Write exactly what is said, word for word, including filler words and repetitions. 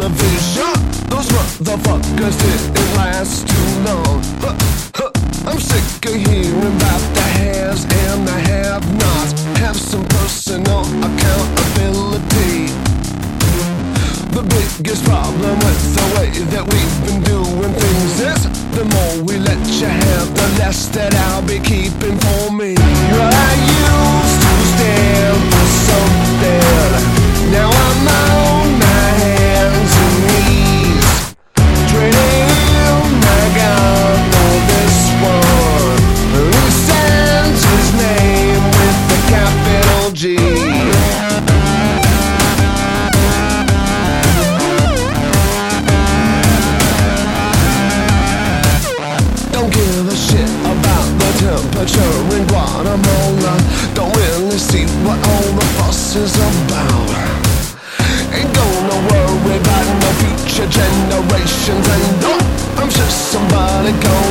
television. Those motherfuckers didn't last too long. Huh, huh. I'm sick of hearing about the haves and the have-nots. Have some personal accountability. The biggest problem with the way that we've been doing things is the more we let you have, the less that I'll be keeping for me. Well, I used to stand for something. Now I'm on my hands and knees, trading my God for this one. He signs his name with the capital G. Temperature in Guatemala. Don't really see what all the fuss is about. Ain't gonna worry about no future generations. And oh, I'm sure somebody gonna